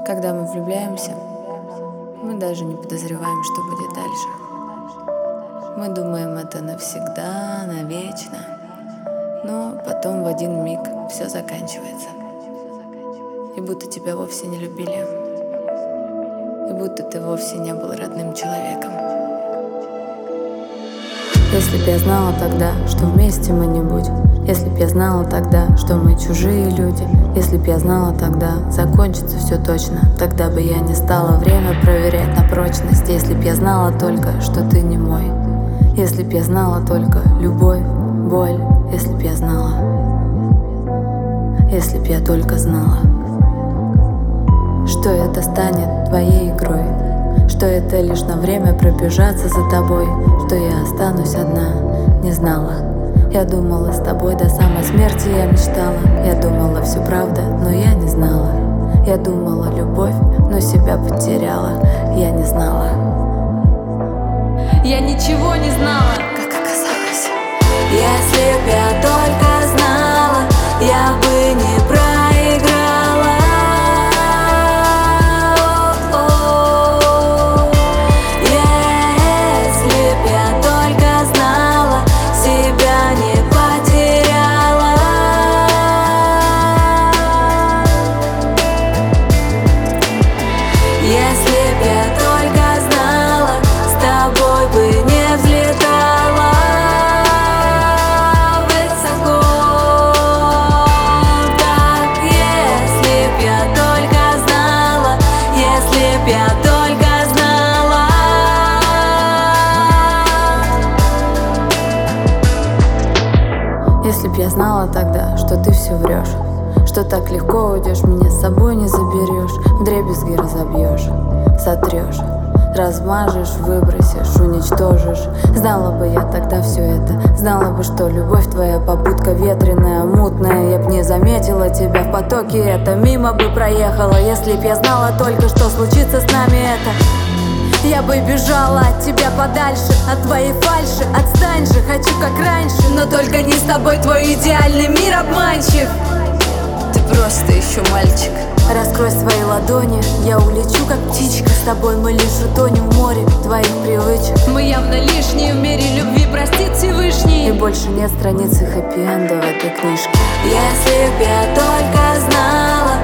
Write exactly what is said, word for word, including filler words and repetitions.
Когда мы влюбляемся, мы даже не подозреваем, что будет дальше. Мы думаем, это навсегда, навечно, но потом в один миг все заканчивается. И будто тебя вовсе не любили, и будто ты вовсе не был родным человеком. Если б я знала тогда, что вместе мы не будем, если б я знала тогда, что мы чужие люди, если б я знала тогда, закончится все точно, тогда бы я не стала время проверять на прочность. Если б я знала только, что ты не мой, если б я знала только любовь, боль, если б я знала, если б я только знала, что это станет твоей игрой, что это лишь на время пробежаться за тобой, что я останусь одна, не знала. Я думала, с тобой до самой смерти я мечтала. Я думала, все правда, но я не знала. Я думала, любовь, но себя потеряла. Я не знала. Я ничего не знала, как оказалось. Если б я только знала, я бы не проиграла. Если б я только знала, себя не потеряла. Если б я только знала, с тобой бы не взлетала высоко. Так, если б я только знала, если б я только знала. Если б я знала тогда, что ты все врешь, что так легко уйдешь, меня с собой не заберешь, вдребезги разобьешь, сотрешь, размажешь, выбросишь, уничтожишь. Знала бы я тогда все это, знала бы, что любовь твоя попутка ветреная, мутная. Я б не заметила тебя в потоке, это мимо бы проехала. Если б я знала только, что случится с нами это, я бы бежала от тебя подальше, от твоей фальши. Отстань же, хочу как раньше, но только не с тобой, твой идеальный мир обманчив. Ты просто еще мальчик. Раскрой свои ладони, я улечу как птичка. С тобой мы лишь утонем в море твоих привычек. Мы явно лишние в мире любви, простит Всевышний. И больше нет страницы хэппи-энда в этой книжке. Если б я только знала,